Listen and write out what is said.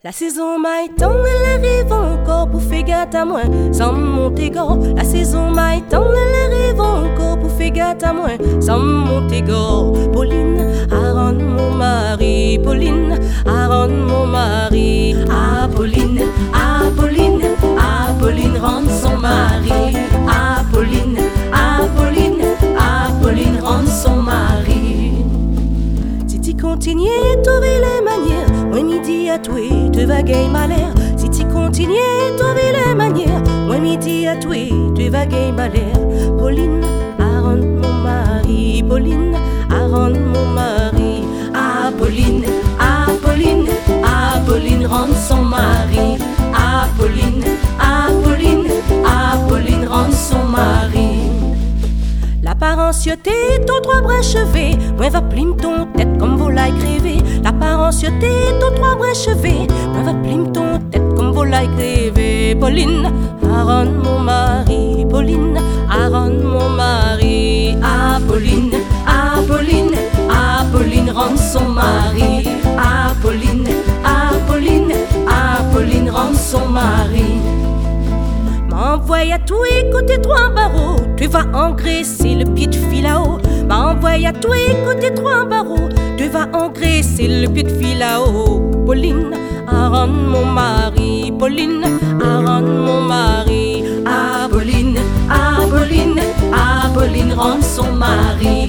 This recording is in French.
La saison maïtan, elle arrive encore pour faire gâte à moi, sans monter gars. La saison maïtan, elle arrive encore pour faire gâte à moi, sans monter gars. Pauline, Aaron mon mari, Pauline, Aaron mon mari. Ah Pauline, ah Pauline, ah Pauline, rende son mari. Ah Pauline, ah Pauline, ah Pauline, rende son mari. Si tu continues à trouver les manières, moi midi à toi, tu vas gagner malheur. Si tu continues à trouver les manières, moi midi à toi, tu vas gagner malheur. Pauline, Aaron mon mari, Pauline, Aaron mon mari. Ah Pauline, ah Pauline, ah Pauline, rende son mari. Ah Pauline, ah Pauline, ah Pauline, rende son mari. L'apparencieuté, ton trois bras chevés, moi va plim ton tête comme volaille crevée. L'apparencieuté, ton trois bras chevés, moi va plim ton tête comme volaille crevée. Pauline, Aaron mon mari, Pauline, Aaron mon mari. Ah Pauline, ah Pauline, ah Pauline, rende son mari. Ah Pauline, ah Pauline, ah Pauline, rende son mari. M'envoie à tous les côtés trois barreaux, tu vas engraisser le pied de fil à eau. M'envoie à tous les côtés trois barreaux, tu vas engraisser le pied de fil à eau. Pauline, Aaron mon mari, Pauline, Aaron mon mari. Ah Pauline, ah Pauline, ah Pauline, rende son mari.